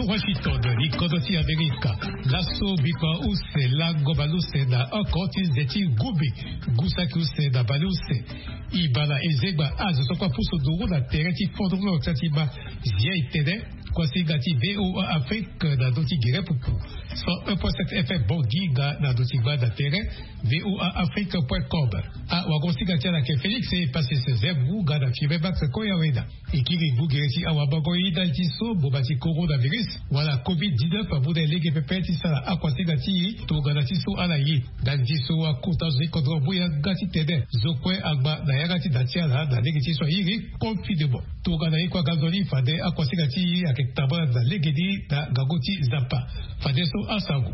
Washington, Nikodoti Amerika, Lasso Bikwa Use, Lango Baluse, na Okotis Zeti Gubi, Gusaki Use, na Baluse, Ibala Ezegba, Azosokwa Puso Duro, na Tereti Fondro, Tatiba, Zia Itede, Kwasi Gati VOA Afrique, na Doti Girepupu, 101.7 FM Bondiga, na Doti Bada Tere, VOA Afrique.com. A Wagosi Gatiana Ke Félix, et passé ce Zebou, Gada Fibebax Koyaweda, Ikiri Bougereti Awabagoyi Daltiso, Bobati Coronavirus, voilà COVID-19, Aboude Lege Pepeti Sala, Akwasi Gati, Toganatiso Alayi, Daltiso Akutazi Kodro Bouya Gati Tede, Zokwe Agba, Nayagati Datiala, da Legetiso Iri, Confidebo, Toganayi Kwa Gazoli, Fade Akwasi Gati, Akek Taba, da Legedi, da Gagoti Zapa, Fade So Asago.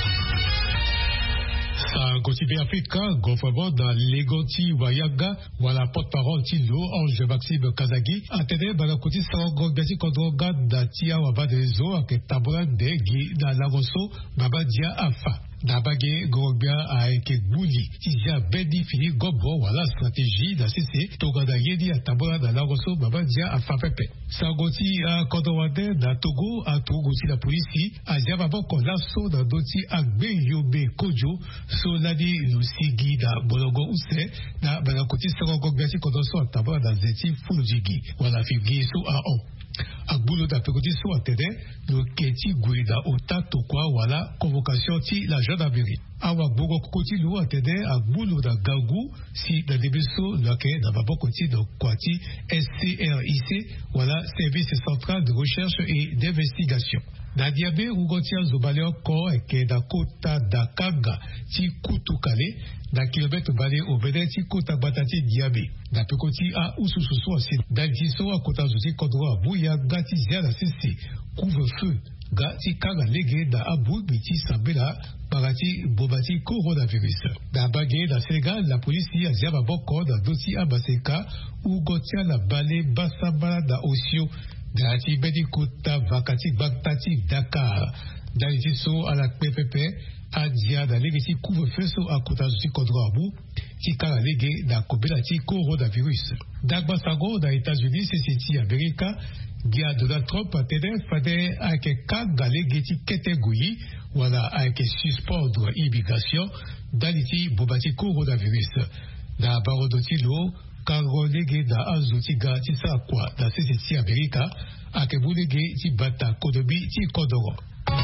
Gotibe Africa, gouvernement dans Legoti Wayaga, voilà porte-parole Tilo, Ange Maxime Kazagi, Atene Bagakoti Sango Gati Kodroga, Datia Wabadezo, Ake Tabouran Degi, da Lagoso, Babadia Afa. Dabage Gorobia a été bouli. Tizia Bedi Fili Gobo, voilà stratégie d'ACC, Togada Yedi à Tabora da Lagoso, Babadia à Fapepe. Sangoti à Kodowade, da Togo, à Togoti la police, à Diababoko, Lasso, da Doti Agbe Yobe Kojo, Soladi Lusigi, da Bologo Use, da Bagakoti Sango Gati Kodoso à Tabora da Zeti Fulujigi, voilà Figi So à On. Agbulo da Pekoti So à Tede, le Keti Guida Ota Tokwa, voilà convocation ti la gendarmerie. Awa Bogo Koti Lo à Tede, Agbulo da Gagou, si da Debeso, Lake, da Babokoti de Kwati, SCRIC, voilà Service Central de Recherche et d'Investigation. Nadiabe Ugotia Zobaleo Ko eke da Kota da Kaga ti Kutukale da kilomètre balé au Bénin ti Kota Batati Diabe da Pekoti a Usususu asi da Jiso a Kota Zuti Kodwa Bouya Gati Zia da Sisi couvre-feu Gati Kaga Lege da Abou Biti Sambela Barati Bobati Coronavirus da Bagé da Sénégal la police a Ziaba Boko da Doti Abaseka Ugotia la Balé Basabala da Osio Dati Bedikuta Vakati Baktati Dakar Dalitiso à la PPP Adia da Legeti couvre-feu à Kotazuti Kodroabou Tikara Lege da Kobelati Coronavirus Dagbasago da États-Unis CCT America Dia Donald Trump a tenu Fade Ake Kaga Legeti Ketegui Wala Ake suspendre immigration Daliti Bobati Coronavirus Da Barodotilo Karolege da Azutiga Tisakwa da CCT America Akebulege ti Bata Kodobi ti Kodoro.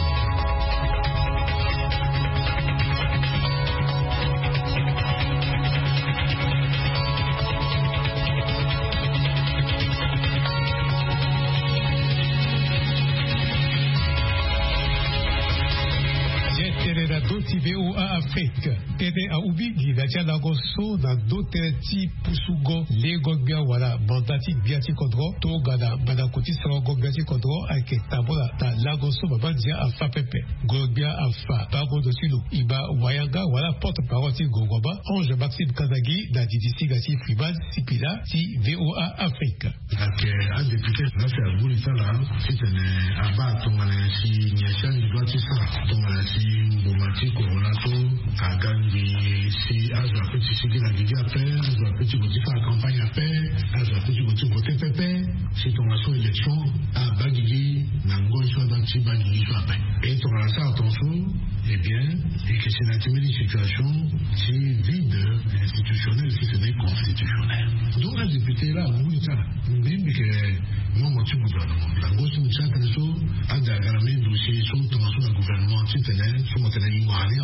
Doti VOA Afrique, Tede a Ubigi, la Tialagoso, na Doteti Pusugo, Legogbia, wala, Bandati Biati Kodro, Togada, Badakoti Sarango Biati Kodro, Ake Tabola, ta Lagoso, Babadia, Afa Pepe, Gogbia, Afa, Bago de Silo, Iba, Wayaga, wala, porte-parole, Gogoba, Ange Maxime Kazagi, da Didisi Gati Fribal, Sipila, ti VOA Afrique. Un député, là, c'est à Boulissa, là, si c'est un abat, si Niachan, il doit être ça, si Bomati, Coronato, Kagangi, si Aza Petit Sigi la Guidi à faire, Aza Petit Boti faire la campagne à faire, Aza Petit Boti voter Pépé, si ton asso élection, à Bagigi, Nango, soit dans Ti Bagigi, soit à et ton rasa attention, eh bien, et que c'est une situation si vide, institutionnelle, si ce n'est constitutionnel. Donc, la députée là, oui, ça, même que moi, tu gouvernement, la grosse moussa, a diagramé le dossier sur ton asso d'un gouvernement, si tu es, sur mon télé,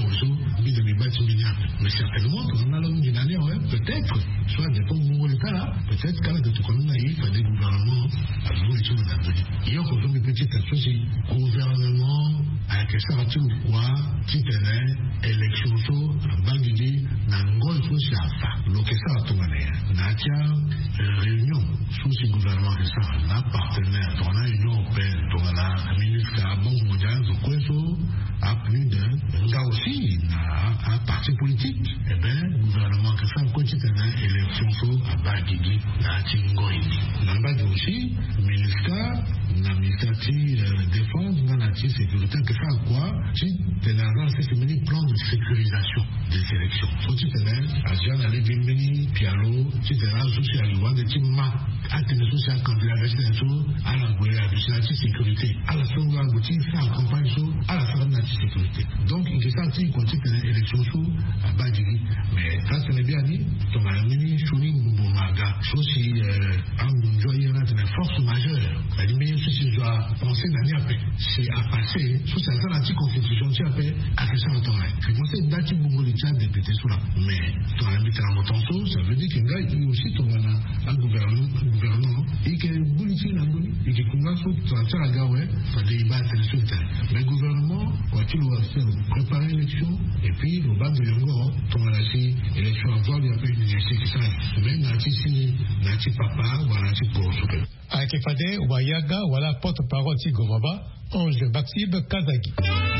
mais certainement, on a l'homme d'une année, peut-être, soit des pommes de l'État là, peut-être qu'à la de tout comme naïf, des gouvernements, à l'évolution de la vie. Il y a encore une petite association, gouvernement, avec ça va tout quoi, qui tenait, élection chaud, Bagidi, Nangol, tout ça, l'eau que ça va tout mener. Natia, réunion, sous ce gouvernement que ça, la partenaire, ton a Union européenne, ton a la ministre à Bon Mondial, au Koueso, à plus de, là aussi, un parti politique, eh bien, le gouvernement que ça, quotidien, élection chaud, à Bagidi, à Tingoïni. Nambadi aussi, ministère, la ministère de défense, dans la sécurité, que ça, quoi, si, de la c'est ce plan de sécurisation des sélection. So tu tenais, à Jean allait Bimbini, Pialo, tu tenais à Souci à Louan, de Timma, à tenir Souci à candidat, à la Goué, à la sécurité, à la fin, à l'outil, ça accompagne à la fin de la sécurité. Donc, il est sorti, quand tu tenais élection sous, à Badiri. Mais quand ce n'est bien dit, ton ami, Chouni, Mboumaga, Souci, en joyeux, une force majeure. La diminution, si je dois penser l'année après, c'est à passer, sous certaines anti-constitution, tu as fait, à que ça entend. Je pensais que Dati Boumolitia député sous là. Mais, ton ami, tu as un ça veut dire qu'il y a aussi ton un gouvernement, et que Bouliti n'a pas dit, et que Kunga faut que la Gawé, pour des débats sur le gouvernement, va-t-il préparer l'élection, et puis, le bas de Yongo, ton lâché, élection à voir, il y a pas une université qui s'arrête. Même Nati Papa, ou Nati Poro. À Kefade, Wayaga, voilà porte-parole Tigoraba, Ange Baksib Kazagi.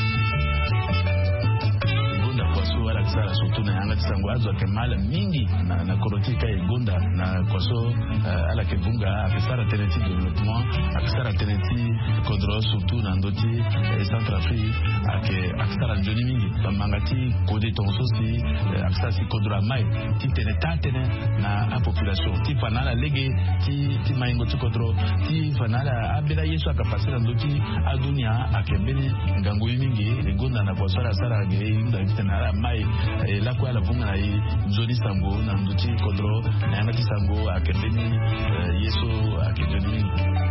Sara surtout na yanga tsango azo ke mala mingi na korotika egonda na kwaso ala ke bunga akisara teneti développement akisara teneti kodro surtout na ndoti Centrafrique akisara joni mingi mangati kode tonso si akisara si kodro mai ti tenetane na population ti fanala lege ti maingo ti kodro ti fanala abela yesu akapasira ndoti adunia akembeni ngango mingi egonda na kwaso sara ge inda tena mai la kwa la vunga na nzoni sango na nduti kodro na yangati sango akendeni yeso akendeni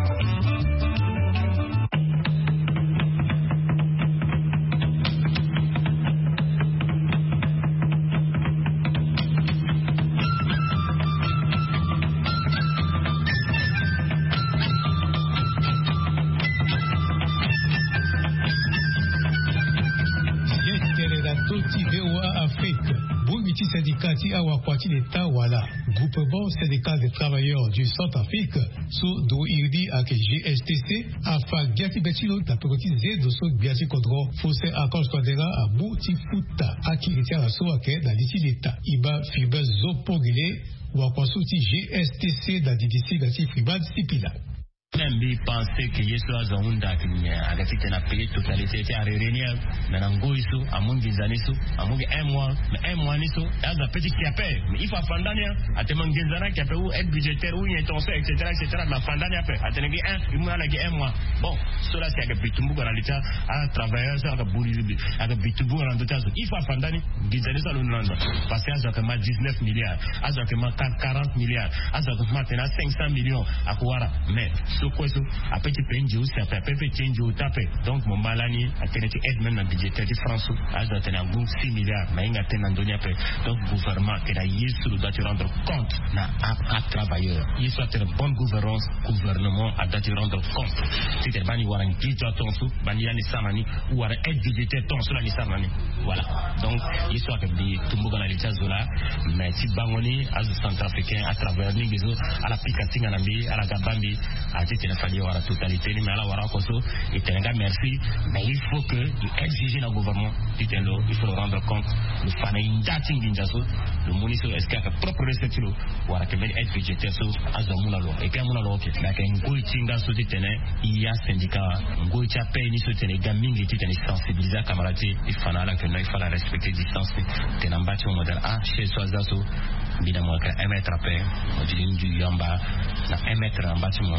Syndicati Awakwati l'État wala groupement syndical des travailleurs du Centrafrique sous Douirdi ak GSTC afa Giati Betilo taprotize doso Giati Kodro fosse akos kodera a Bouti Futa akiritia raso ake da liti l'État iba fibe zopogile wakwasuti GSTC da DDC gati fribad sipila. Nambi pensé que Yesu azonda kinya agafite na paye totalité à réunir na ngoiso amungi zaniso amungi un mois niso aza petit kiape mais il faut fandania atemangenzana kiape ou aide budgétaire ou une intention etc la fandania après atenegi un mois bon cela c'est que bitumbu dans l'état à travailleurs ça que bouli avec bitumbu dans l'état il faut fandani gizaniso l'onlanda parce que aza kama 19 milliards aza kama 40 milliards aza kama 500 millions à quoi mais Sokozo, après tu penges aussi, après tu changes au tapé. Donc mon malani a tenu aide même dans le budget de France, a tenu un bon 6 milliards, mais il a tenu un donné après. Donc le gouvernement qui a Yesu doit te rendre compte à travailleurs. Yesu a une bonne gouvernance, gouvernement a doit te rendre compte. Si tu es bani ou un guide à ton sou, bani à Nissamani ou un aide budgétaire ton sou à Nissamani. Voilà. Donc Yesu a dit tout le monde dans la ligne zola, mais si Bangoni, à ce centrafricain, à travers Ningizo, à la Picatinga Nambi, à la Gabambi, à il a fallu voir la totalité, mais là, il était un merci, mais il faut que exiger le gouvernement, il faut le rendre compte, le fanaïn dating d'injaso, le municipal est-ce qu'il y a propre respect, ou à quel aide budgétaire, à Zamounalo, et puis à Mounalo, mais qu'un goïtinga sous il y a syndicat, un goïtia paye, ni sous les gamins, il est sensibilisé à camarade, il faut la respecter distance, il y a un bâtiment modèle A, chez Soazaso, évidemment, 1 mètre à paix, on dit du Yamba, 1 mètre en bâtiment.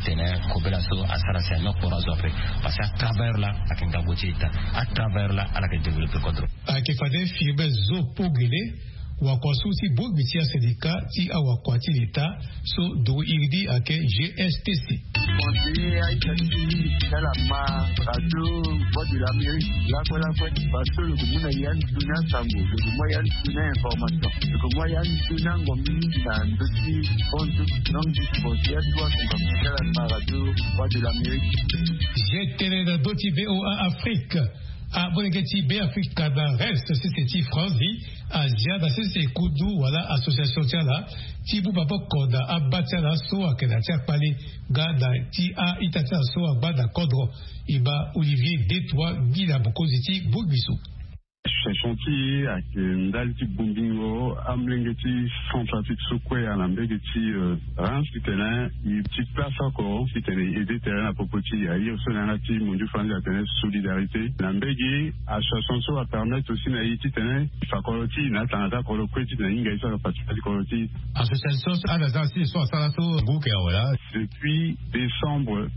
Kobelaso asarasi no porazo après parce à travers là à Kengabotita à travers là à la développer contrôle à Kefade fibe zo pogile wakwasuti bobitia syndicat ti awakwati l'État so do irdi ak GSTC continuer à être dans la main radio voix de l'Amérique là parce que le monde y a une sango le moyen d'une information le moyen d'une ngomini na ndoti compte non disposé toi comme la radio voix de l'Amérique j'étais dans doti BOA Afrique a Bonegeti B Afrique da reste c'est France Asia da c'est kudu wala association tiala tibu babokoda abatia so akena tia pali gada ti a itatia so abada kodro iba Olivier Détois Guida Bokoziti Bobiso. Je Chechonti, Ndalti Bumbingo, Amlengeti, Centrafrique Sokwe, Alambegeti, Reims, Titena, il petite place encore, Titena, et des terrains à Popoti, il y a aussi un actif, mon Dieu, Fandi, Atene, Solidarité. Lambegi, à Chachonso, à permettre aussi, Naï, Titena, Fakoloti, Natanata, Kolokwe, Titena, Ingaïsa, la participation Koloti. Association, à la Zansi, soit Salato, Bouké, voilà. Depuis décembre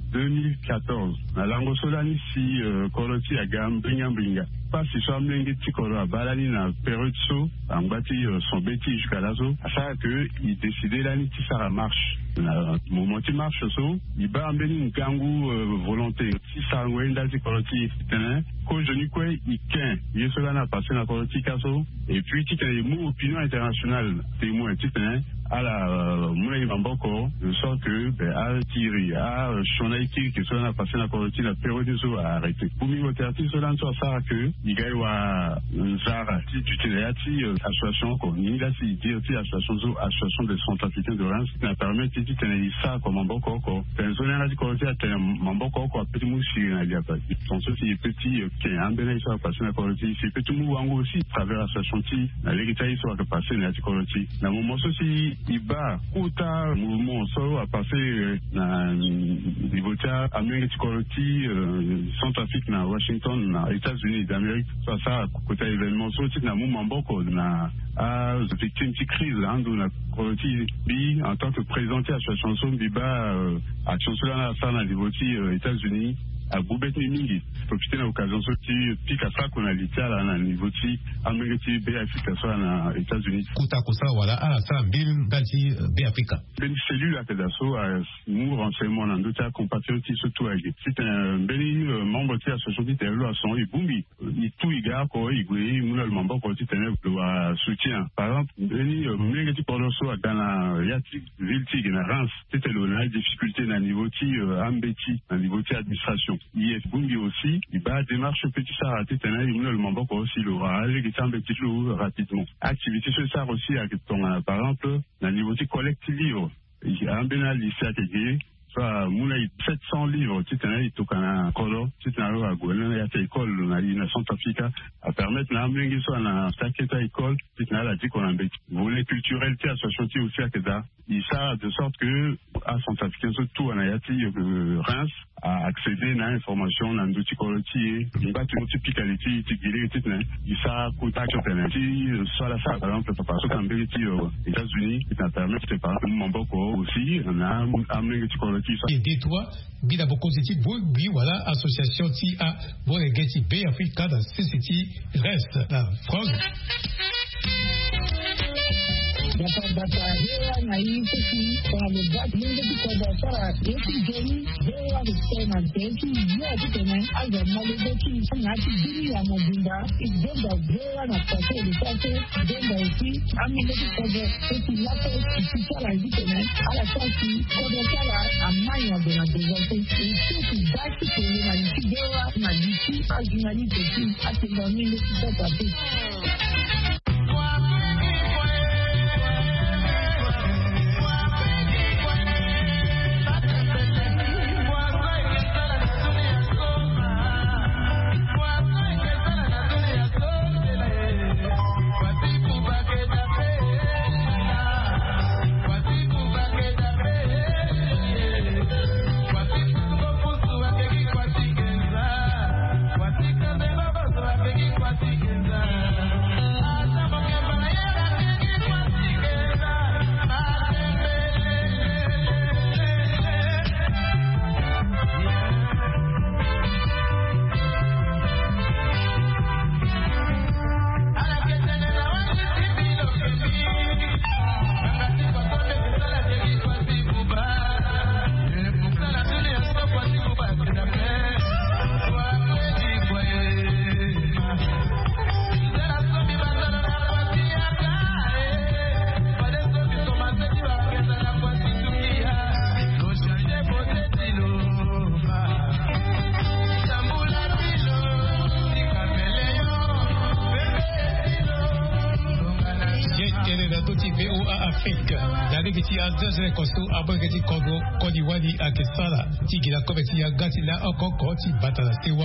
2014, la langue solani, si, Koloti, à Gam, Bringa. Pas si soit Mlengi Tikoro à Balani na période so, en bâti son bêtis jusqu'à la so, à ça que il décidait là ni ça marche. Moment qui marche so, il bat en béni une gangou volonté. Si ça wenda Tikoro ti tenen, ko je n'y quoi il qu'un, il cela n'a passé na Koroti kaso, et puis qui est mot opinion internationale, témoin tenen. À la Moulay Mamboko, de sorte que, à Thierry, à Chonaiki, qui soit passé la Koroti, la période a arrêté. Pour m'y cela soit ça que, il y a Zara, tu t'es association, il y a association des centrafricains de Reims, qui a permis de tenir ça comme Mamboko, une zone à la Koroti, à Mamboko, à Petit Moussi, il y a pas. Sont ceux-ci petits, qui est un bénéfice à passer la Koroti, c'est Petit Mouango aussi, à travers l'association, l'héritage soit passé la Koroti. Dans mon moment aussi, Iba, Kouta, mouvement solo a passé na niveau à Amérique Koroti, Centrafrique, na Washington, na États-Unis d'Amérique, ça, Kouta événement, so, na mouvement beaucoup, na, victime de crise, hein, d'où la Koroti, bi, en tant que présenté à sa chanson, Biba, à chanson là, ça, na niveau États-Unis, à Boubet Mingi, profiter de l'occasion sorti pique à ça qu'on a l'état là na niveau ti Amérique Afrique ça na États-Unis. Kouta kosa voilà à ça bill dalti Africa. Ben cellule à pedasso à nous renseignement dans d'autres compatriotes surtout avec c'est un bel membre de l'association qui est là à son ibumbi il tout il gars quoi il goué nous le membre quoi c'est un soutien par exemple beni menga ti poloso dans la yati ville ti na Reims c'était la difficulté na niveau ti ambeti na niveau ti administration IF Bungi aussi, il va démarche petit ça raté tenait il le membre aussi le râle qui semble petit loup rapidement. Activité sur ça aussi avec ton par exemple, dans niveau de collecte livre. Il y a un bénal lycée à Tégué, soit mouna 700 livres, tu tenais il toque un colo, tu tenais à Gouelin, il y a tes écoles, on a une Centrafrique, à permettre la mlingue soit dans ta école, tu tenais à dire qu'on a un bête. Volet culturel, tu as associé aussi à Keda. Il ça de sorte que, à Centrafrique, surtout en Ayati, Reims, à accéder à l'information dans le Tikoloti, il va tout typicalité, il ça contact soit la ça, par exemple, parce que aux États-Unis, qui permet de par Mamboko aussi, on a amené le Tikoloti. Et toi, Bida Bokositi, oui, voilà, association TIA, Bonegeti B Africa, dans CCT, reste la France. na hii sisi kwa mabati mingi kwa sara yetu jeni zewa kusema teki yote tena aga malezi na tijiri ya mabunda igenda zewa na pate lipate denda isi amilezi kwa teki lapo kisara hivi tena ala sasi kwa sara amanya dona dezote isi daki kwa na nisigewa na disi ajinali teki atimamile kwa teki. Zere kostu abogeti kogo kodi wadi akesala tigila kometi ya gati la okoko ti batala sewa gati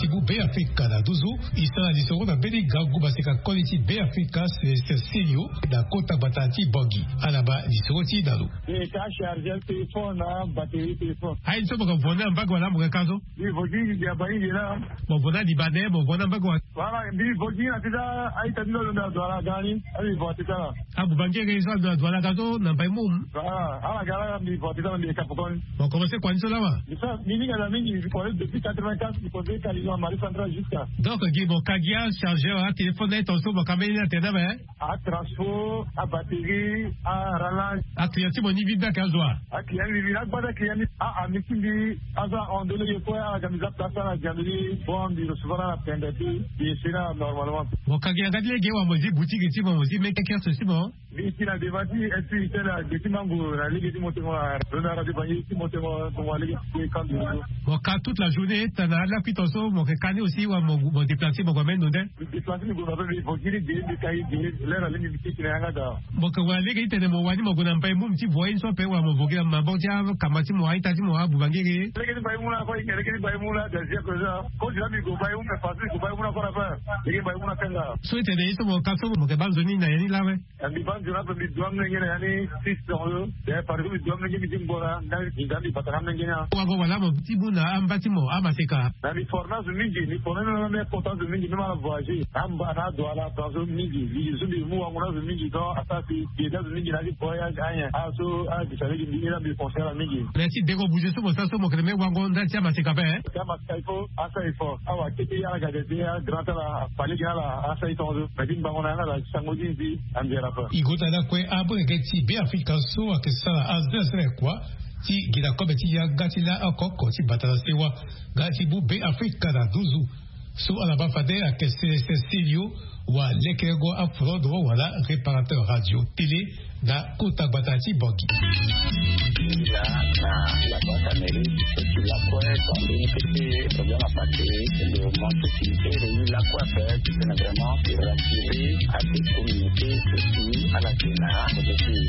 Tibu B Africa da Duzu isana disoro da Beli Gagu basika quality B Africa c'est Silio da Kota Batati Bogi alaba disoro ti dalu et ta charger téléphone na batterie téléphone ai so baka vona mbago la mga kazo ni vogi ya bai là bon vona di bane bon vona mbago voilà ni vogi na tida ai tadilo na dola gani ai votita abu bangere iso da dola kazo na bai mum ala gara ni votita ni kapokon bon comment c'est quoi ça là ça ni ga mingi depuis 84 il faut que les Marie Centrale jusqu'à donc Guy Kagia chargeur à téléphone est aussi bon caméra tena ben à transfo à batterie à relance à client mon niveau d'akazoa à client ni la bada client à mitindi asa on donne le point à gamisa place à gamili bon di recevoir la pendati et c'est là normalement bon Kagia gadle gewa mozi boutique ti mozi mais quelqu'un ceci bon ici la devati et puis c'est là des mango la ligue du montemo la radio bani ti montemo comme la ligue quand bon quand toute la journée tana la pitoso mon kane aussi ou mon déplacer mon gomen nodé déplacer mon gomen faut dire des cahiers l'air à l'ennemi qui n'a rien à bon que wa ligue tene mo wani mo gonam pay mum ti voyin so pe wa mo vogira ma bon dia kamati mo aita ti mo abu bangere ligue bay mula ko ligue bay mula de je ko ça ko jami go bay mula passer go bay mula ko la fa ligue bay mula kenga so tene iso mo kaso mo ke banzoni na yani lawe and ban jona ko mi doam ne ngene yani 6 dans de par exemple doam ne ngene jimbora ndal ngani bataram ne ngene wa go wala mo ti buna ambati mo amaseka na ni fornas mingi ni fornas na important de mingi ma voyager amba na do ala dans mingi li zumi mu wa ngona mingi do asasi qui dans mingi na di voyage anya aso a di sale di na bi penser la mingi merci de go bouger so mo saso mo kreme wa ngonda ti amaseka be kama kaifo asa ifo awa kiti ya ga de ya grand la pali gala asa ito do medin bangona na la sangodi di andera pa igota na kwe abure ke ti be Africa so wa ke sala azesre kwa ti gida kobe ti ya gati la akoko ti batala sewa gati bu be Africa da Duzu so alaba fade a ke Cecilio wa lekego afrodo wala réparateur radio télé da Kota Batati Bogi la boîte amérique c'est la quoi combien que problème à passer le monde qui la quoi faire c'est vraiment rassurer à cette communauté surtout à la génération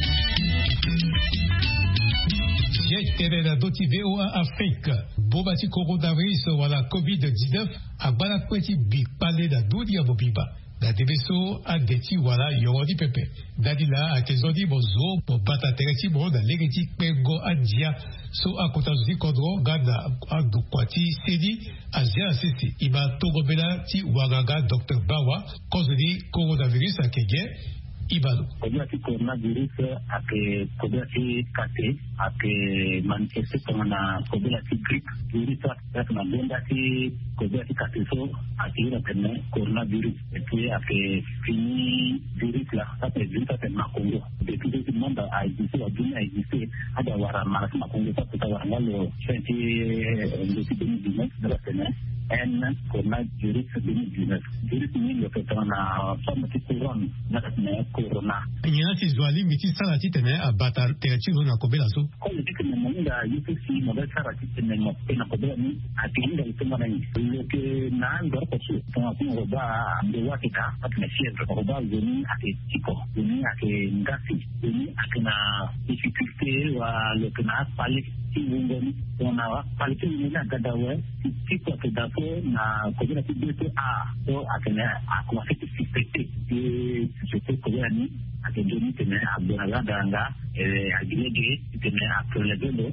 J'ai la doti VOA Afrique bobati coronavirus wala COVID-19 agbala kweti bi pale da dudi ya bobiba da debeso a deti wala yorodi pepe dadila a kezodi bozo po bata tereti bo da legeti pego adia so akota zuti kodro gada adu kwati sedi azia sisi iba togo bela ti wagaga Dr. Bawa kozodi coronavirus akege Ibalo. Kodiaki coronavirus ake kodiaki kate ake manifeste kama kodiaki grippe virus na benda ki kodiaki kate so ake tene coronavirus et ake fini virus la ate virus ate makongo depuis que le monde a existé la dunia a existé ada wara malas makongo ta wara ngalo senti depuis 2019 de la semaine en coronavirus 2019 virus ni le fait na forme de couronne na corona. Nyina si zwali miti sala titene abata terechiro na kobela so. Ko yiki na munda yiki si mobile sala titene mo pena kobela ni atinda ituma na ni. Loke na ndo ko su tuma ku roba ndo wakita atna fievre roba zoni ake tiko zoni ake ngasi zoni ake na difficulté wa loke na pale ti ngoni ona pale ti ni na gadawe tiko ke dapo na kobela ti beto a so ake na akwa fiti suspecté et je peux ni akendoni tene abona danga agilege tene akolebelo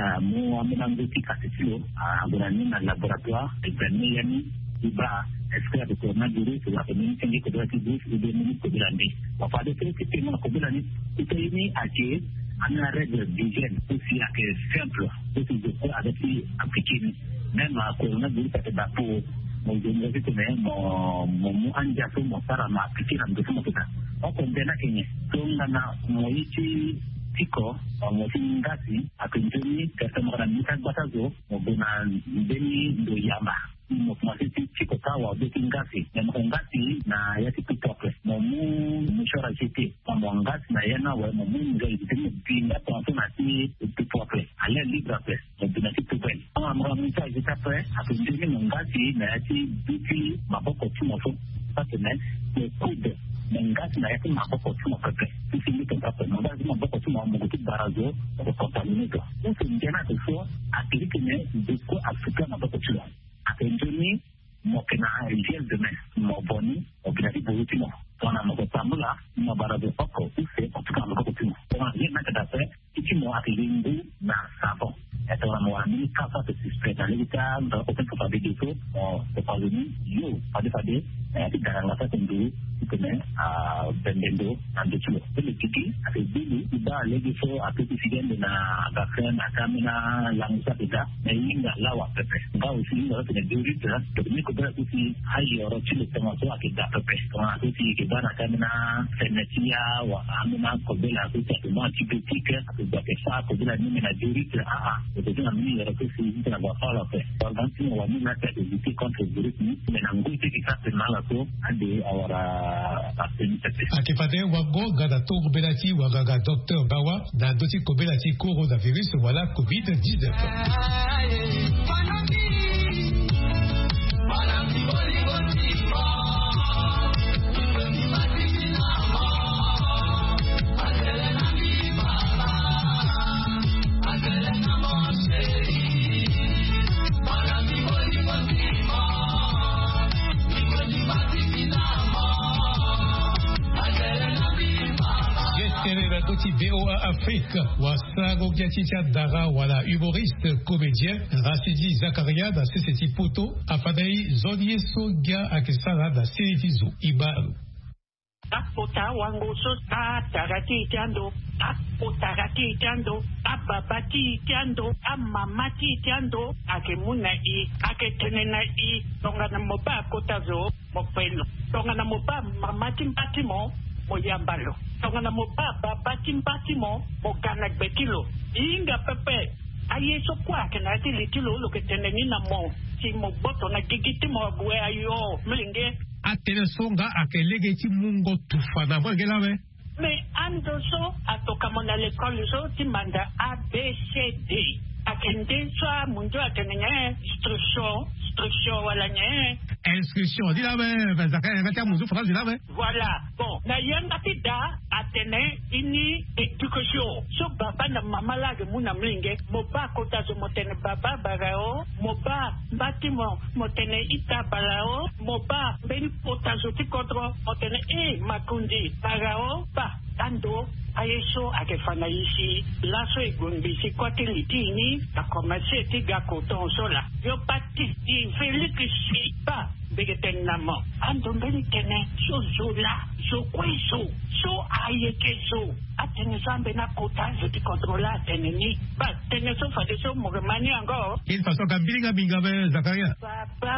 mu amena ngoti kasilo abona ni na laboratoire examiner yani iba est-ce que coronavirus la communauté ngi ko dati bus de ni ko bilandi wa fa de que tene ko bilandi itayni ake ana règle d'hygiène aussi ake simple aussi de quoi avec appliquer même coronavirus ate dapo mo jeni ko ne mo anja so mo sara ma pikira ndo mo kita o ko ndena kenye to ngana mo ichi tiko mo ngasi akinjoni kama na mita batazo mo bona ndeni ndo yamba mo kumasi tiko kawa beti ngasi na mo ngasi na yati pitoke mo mu shora chiti mo ngasi na yana wa mo ngai timo pinda kwa na ti pitoke ale libra pe mo bina ti tupen mo mita jitape akinjoni mo ngasi na yati biti maboko timo so patene le coude ngasi na yati maboko timo pepe sisi ni pepe mo ngasi maboko timo mo kuti barazo ko contaminado uso njana ko so akirike ne diko afrika maboko timo akenjoni mokena riel demain mo boni obinati bolutimo tona mo tambula mo barado poko use otuka mo kokutimo tona yena kada pe itimo atilingu na sabo atau ramai kata tersebut dari kita melakukan kepada itu kepada you pada tidak rasa tentu kena bendendo nanti cuba jadi kita ada dulu kita lagi so atau presiden dengan bahkan akamina langsung tidak ini enggak lawak pepes enggak usia enggak kena duri terus ini kebetulan usia hari orang cuba termasuk kita pepes kalau usia kita akamina Venesia wah amina kebela kita cuma cipitika atau bahasa kebela ini mena duri terus itu kami ada sesi kita buat follow up. Orang semua wanita ada di kontribusi ini menanggung kita kenal aku ada awara pasien. Akipade wago gada to kobelati wagaga docteur bawa dan doti kobelati coronavirus wala COVID-19. VOA Afrique, Wasago Giachicha Dara, wala humoriste, comédien, Racidi Zakaria, da Seseti Poto, Afadei Zodie Sogia, Akesara, da Seritizo, Ibaru. Apota wangoso tarati tiando, apotarati tiando, ababati tiando, amamati tiando, akemuna I, aketenena I, tongana moba kotazo, mopelo, tongana moba mamati patimo, moyambalo. Tongana mo baba batimo mo kanak betilo inga pepe ayeso kwa kana tilitilo lo keteneni na mo si mo boto na gigiti mo bwe ayo mlinge atene songa akelege ti mungo tufana bangela me ando so atoka mona l'école so ti manda ABCD akende so mundo atenenge instruction wala nye inscription dit la même zakaya ngata muzo France dit la même voilà bon na yanga tida atene ini éducation so baba na mama la ke muna mlinge moba kota so motene baba barao moba batimo motene ita barao moba beni kota so ti kontro motene makundi barao ba ando ayeso akefana ici laso egombisi kwate litini akomase tiga koton sola yo pati di feliksi ba begetenamo ando mbeni tene so zola so kweso so ayekeso atene sambe na kota zo ti kontrola teneni ba tene so fade so mogemani ango il façon kambilinga binga Zakaria papa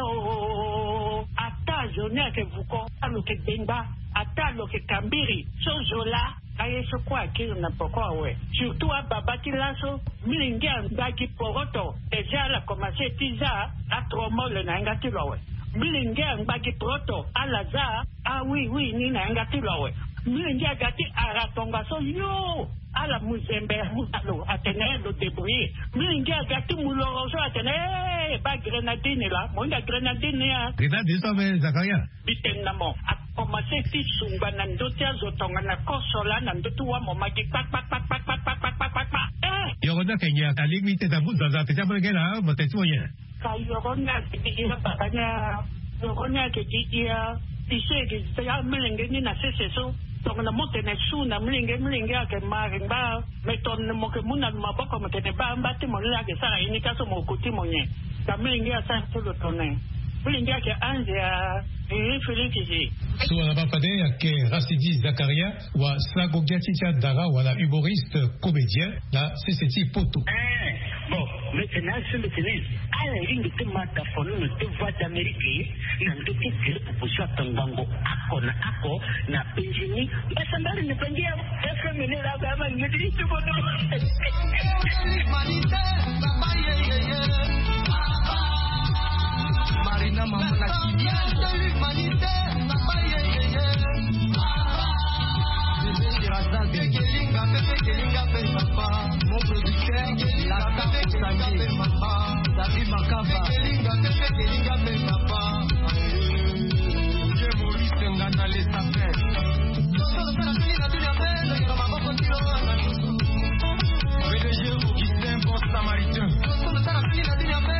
ata jone ke vuko alo ke benga ata lo ke kambiri so zola ayeso kwa kilo na poko we surtout a babati laso milingia ngaki poroto deja la commencé tiza a tromole na ngati lowe milingia ngaki poroto alaza oui ni na ngati lowe milingia gati aratonga so yo ala muzembe mutalo atene lo débrouiller milingia gati muloro so atene ba grenadine la monda grenadine ya grenadine so me Zakaria bitenamo commencé ti sumba na ndotia zotonga na kosola na ndotu wa momaki pak yorona kenya ta limite da muza za te jamwe gela motetu yen ka yorona ti bakanya yorona ke ti ya tisege ya melenge ni na seseso tonga na motene su na melenge ke marimba meton mo ke muna maboko motene ba mbati mo la ke sara ini kaso mo kuti monye ka melenge sa tolo tone melenge ke anje so on va parler avec Racidi Zakaria wa Sago Giachicha Dara wala humoriste comédien la CCT Poto bon maintenant c'est le tennis à la ligne de mata fono de voix d'Amérique na ndoki kile proposition tangango ako na penjini basambali ne pengia FM ne la kama ngidi tukono Marina mamuna kibiana humanitaire na bayeye Kelinga pe papa mon producteur la carte sangue papa David Makava Kelinga pe papa je Maurice ngana les affaires PDG Augustin Bon Samaritain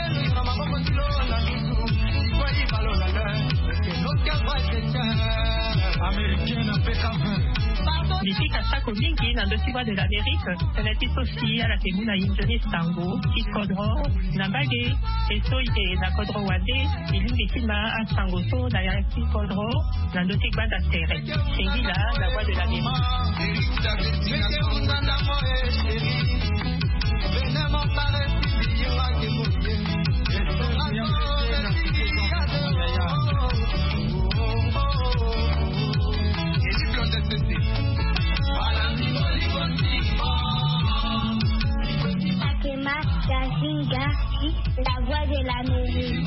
ifika sako mingi na ndosiwa de l'Amérique teneti sosi ala kemuna injoni stango ikodro na mbage eso ite na kodro wade ilingi kima astango so na yanki kodro na ndoti gbada tere shengila la voix de l'Amérique. La voix de l'Amérique.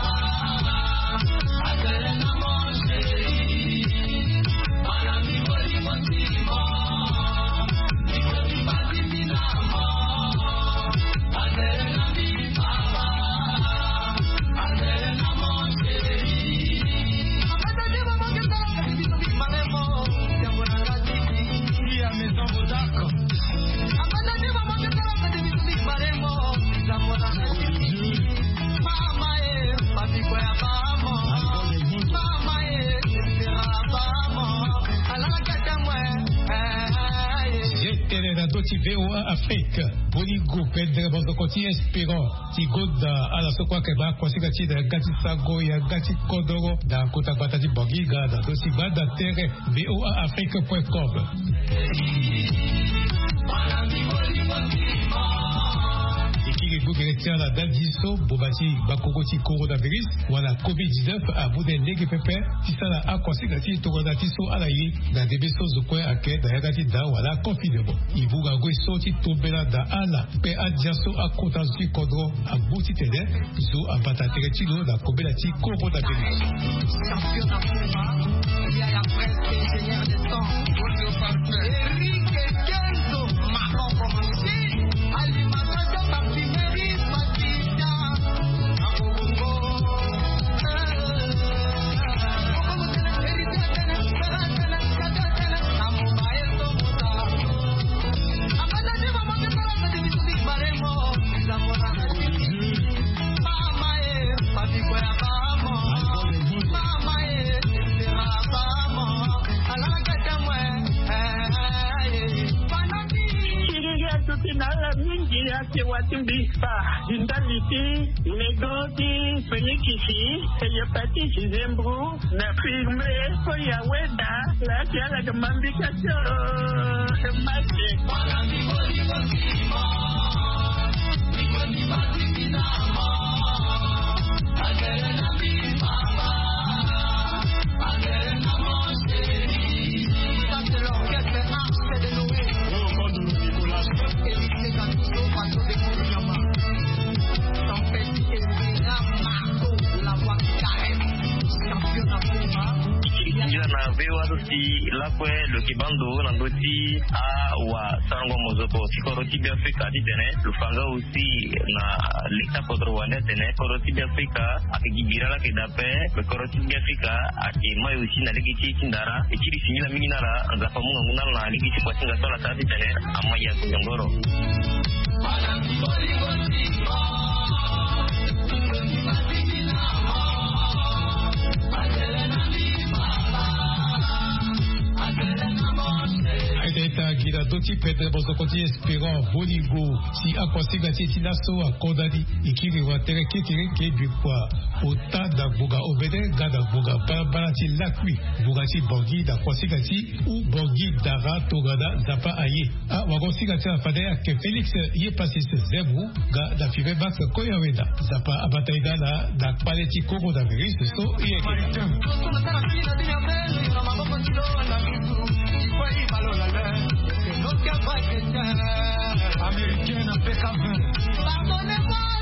VOA Afrique, Boligo, Pedro, Bozokoti, Espérant, Tigoda, Alasokwa, Keba, Kwasikati, Gati Sagoya, Gati Kodoro, da Kota Batati Bogiga, da Dosiba, da Terre, voaafrique.com. La Daldiso, Bobati, Bakogoti, coronavirus, ou la COVID-19 à Boudin Negi Pepe, Tissana Aquasigati, Toronatiso, Alaï, dans des besos de quoi à quai, d'Ayagati, da, ou la confinement. Il vous a goué Tobela, da Ala, Pe Adjaso, à Kotansu, Kodro, à Boutitele, Zo, à Batateretino, la Kobelati, coronavirus. Indaliti, Negoti, Fenikisi, Sayapati, Zembru, Nafirme, Koyaweda, la Tiala de Mambikacho, lakwe le kibando na ndoti a wa sango mozoko sikoroti bi Afrika ditene lufanga aussi na leta kodrowanda tene koroti bi Afrika akigibira la kedape koroti bi Afrika ati mai aussi na ligi tindara ikiri sinyila minara ngafa munga munala na ligi kwa singa sola tati tene amaya kuyongoro Gira doti Pedro Bozokoti Espérant Boligo si Aquasigati Tinaso a Kodadi Ikiri Watere Kekere Kedukwa Ota da Boga Obede Gada Boga Barati Lakwi Bogati Borgi da Kwasigati ou Borgi Dara Togada Zapa Aye a Wagosigati Afade Ake Felix Yepasis Zebu Ga da Five Bax Koyaweda Zapa Abataida da Paleti Coronavirus So Yekeda Américaine à Pékin. Pardonnez-moi.